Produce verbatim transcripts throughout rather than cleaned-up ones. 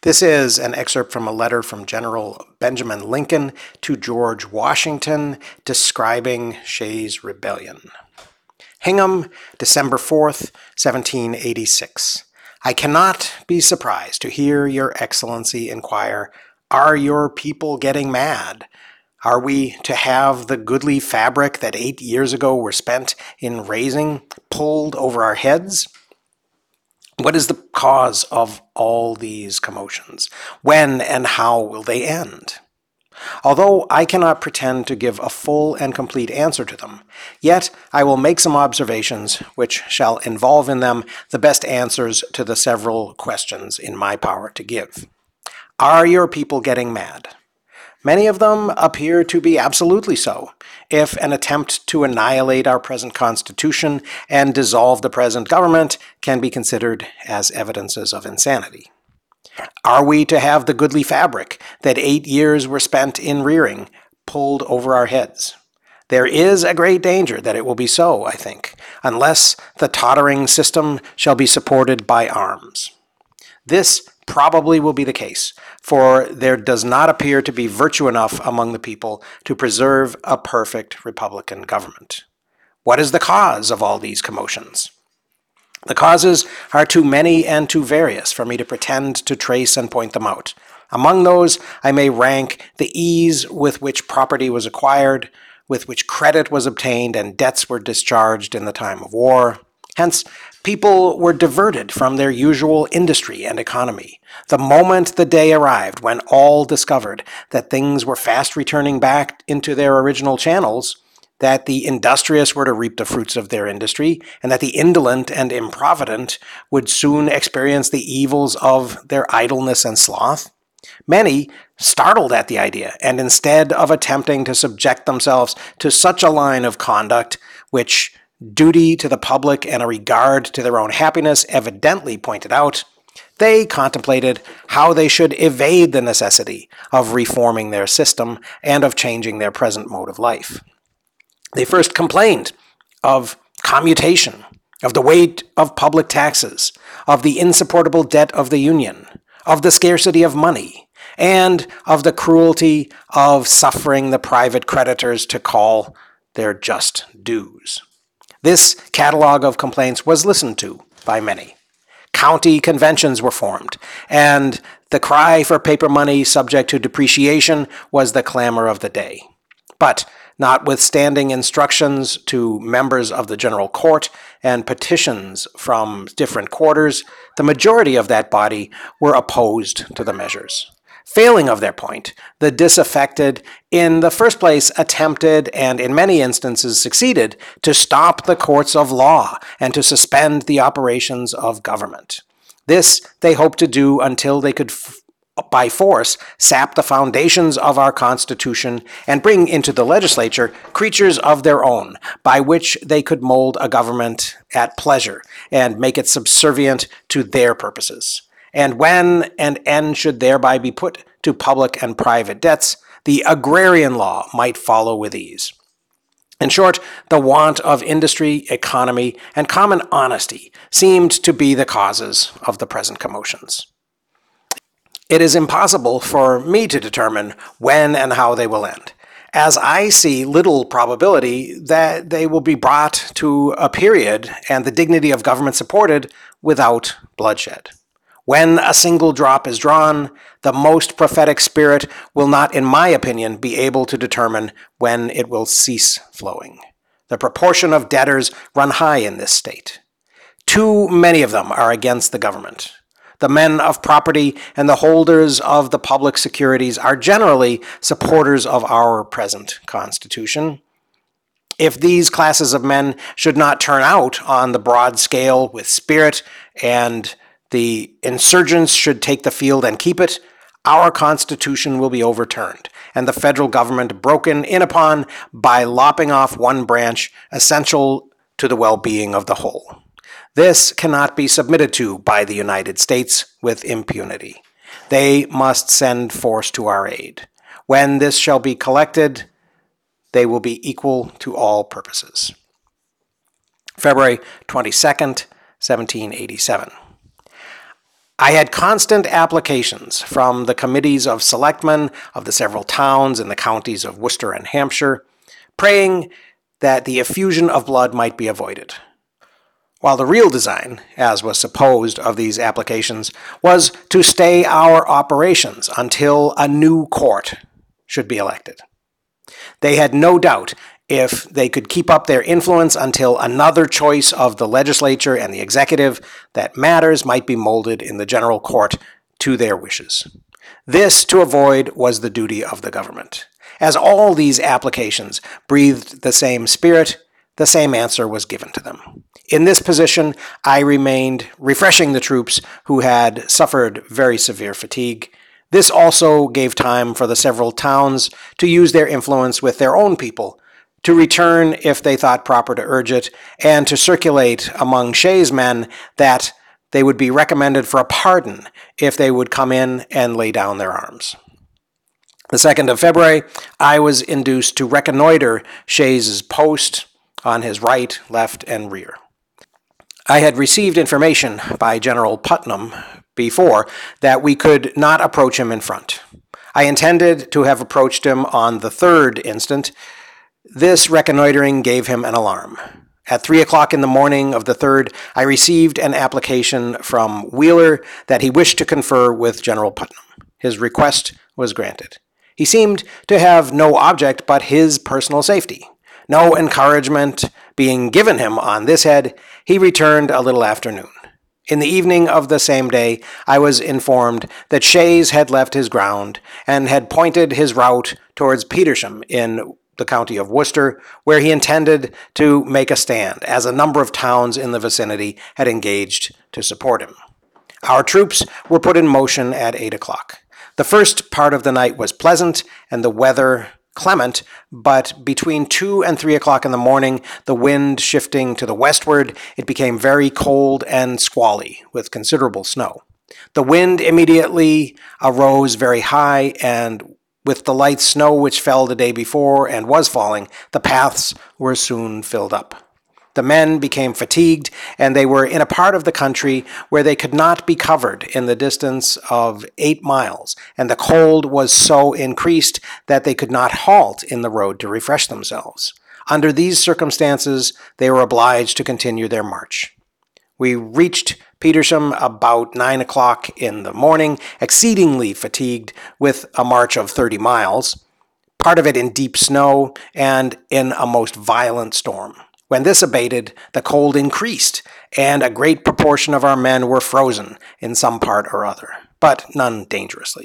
This is an excerpt from a letter from General Benjamin Lincoln to George Washington describing Shays' Rebellion. Hingham, December fourth, seventeen eighty-six. I cannot be surprised to hear your excellency inquire, are your people getting mad? Are we to have the goodly fabric that eight years ago were spent in raising pulled over our heads? What is the cause of all these commotions? When and how will they end? Although I cannot pretend to give a full and complete answer to them, yet I will make some observations which shall involve in them the best answers to the several questions in my power to give. Are your people getting mad? Many of them appear to be absolutely so, if an attempt to annihilate our present Constitution and dissolve the present government can be considered as evidences of insanity. Are we to have the goodly fabric that eight years were spent in rearing pulled over our heads? There is a great danger that it will be so, I think, unless the tottering system shall be supported by arms. This probably will be the case, for there does not appear to be virtue enough among the people to preserve a perfect republican government. What is the cause of all these commotions? The causes are too many and too various for me to pretend to trace and point them out. Among those, I may rank the ease with which property was acquired, with which credit was obtained and debts were discharged in the time of war. Hence, people were diverted from their usual industry and economy. The moment the day arrived when all discovered that things were fast returning back into their original channels, that the industrious were to reap the fruits of their industry, and that the indolent and improvident would soon experience the evils of their idleness and sloth, many startled at the idea, and instead of attempting to subject themselves to such a line of conduct, which duty to the public and a regard to their own happiness evidently pointed out, they contemplated how they should evade the necessity of reforming their system and of changing their present mode of life. They first complained of commutation, of the weight of public taxes, of the insupportable debt of the Union, of the scarcity of money, and of the cruelty of suffering the private creditors to call their just dues. This catalogue of complaints was listened to by many. County conventions were formed, and the cry for paper money subject to depreciation was the clamor of the day. But notwithstanding instructions to members of the General Court and petitions from different quarters, the majority of that body were opposed to the measures. Failing of their point, the disaffected, in the first place, attempted and in many instances succeeded to stop the courts of law and to suspend the operations of government. This they hoped to do until they could f- by force sap the foundations of our Constitution and bring into the legislature creatures of their own, by which they could mold a government at pleasure and make it subservient to their purposes. And when an end should thereby be put to public and private debts, the agrarian law might follow with ease. In short, the want of industry, economy, and common honesty seemed to be the causes of the present commotions. It is impossible for me to determine when and how they will end, as I see little probability that they will be brought to a period and the dignity of government supported without bloodshed. When a single drop is drawn, the most prophetic spirit will not, in my opinion, be able to determine when it will cease flowing. The proportion of debtors run high in this state. Too many of them are against the government. The men of property and the holders of the public securities are generally supporters of our present Constitution. If these classes of men should not turn out on the broad scale with spirit, and the insurgents should take the field and keep it, our Constitution will be overturned, and the federal government broken in upon by lopping off one branch essential to the well-being of the whole. This cannot be submitted to by the United States with impunity. They must send force to our aid. When this shall be collected, they will be equal to all purposes. February twenty-second, seventeen eighty-seven. I had constant applications from the committees of selectmen of the several towns in the counties of Worcester and Hampshire, praying that the effusion of blood might be avoided. While the real design, as was supposed of these applications, was to stay our operations until a new court should be elected. They had no doubt if they could keep up their influence until another choice of the legislature and the executive, that matters might be molded in the general court to their wishes. This, to avoid, was the duty of the government. As all these applications breathed the same spirit, the same answer was given to them. In this position, I remained, refreshing the troops who had suffered very severe fatigue. This also gave time for the several towns to use their influence with their own people, to return if they thought proper to urge it, and to circulate among Shays' men that they would be recommended for a pardon if they would come in and lay down their arms. The second of February, I was induced to reconnoiter Shays' post on his right, left, and rear. I had received information by General Putnam before that we could not approach him in front. I intended to have approached him on the third instant. This reconnoitering gave him an alarm. At three o'clock in the morning of the third, I received an application from Wheeler that he wished to confer with General Putnam. His request was granted. He seemed to have no object but his personal safety. No encouragement being given him on this head, he returned a little after noon. In the evening of the same day, I was informed that Shays had left his ground and had pointed his route towards Petersham in the county of Worcester, where he intended to make a stand, as a number of towns in the vicinity had engaged to support him. Our troops were put in motion at eight o'clock. The first part of the night was pleasant and the weather clement, but between two and three o'clock in the morning, the wind shifting to the westward, it became very cold and squally, with considerable snow. The wind immediately arose very high, and with the light snow which fell the day before and was falling, the paths were soon filled up. The men became fatigued, and they were in a part of the country where they could not be covered in the distance of eight miles, and the cold was so increased that they could not halt in the road to refresh themselves. Under these circumstances, they were obliged to continue their march. We reached Petersham about nine o'clock in the morning, exceedingly fatigued with a march of thirty miles, part of it in deep snow and in a most violent storm. When this abated, the cold increased, and a great proportion of our men were frozen in some part or other, but none dangerously.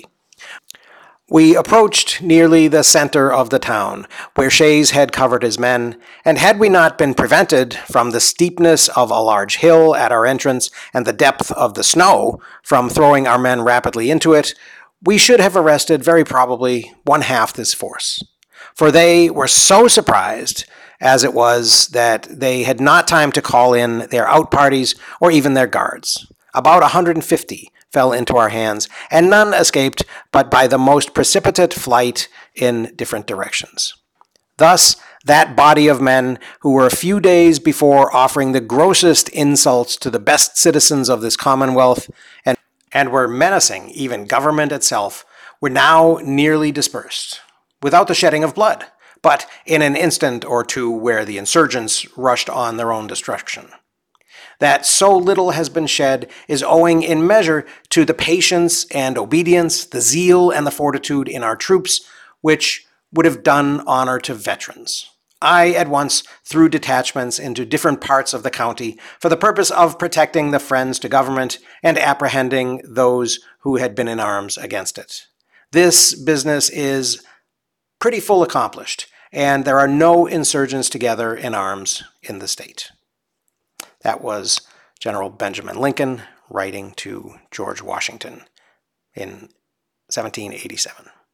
We approached nearly the center of the town, where Shays had covered his men, and had we not been prevented from the steepness of a large hill at our entrance and the depth of the snow from throwing our men rapidly into it, we should have arrested very probably one half this force. For they were so surprised as it was that they had not time to call in their out parties or even their guards. About one hundred fifty fell into our hands, and none escaped but by the most precipitate flight in different directions. Thus, that body of men who were a few days before offering the grossest insults to the best citizens of this Commonwealth and, and were menacing even government itself, were now nearly dispersed, without the shedding of blood, but in an instant or two where the insurgents rushed on their own destruction. That so little has been shed is owing in measure to the patience and obedience, the zeal and the fortitude in our troops, which would have done honor to veterans. I at once threw detachments into different parts of the county for the purpose of protecting the friends to government and apprehending those who had been in arms against it. This business is pretty full accomplished, and there are no insurgents together in arms in the state. That was General Benjamin Lincoln writing to George Washington in seventeen eighty-seven.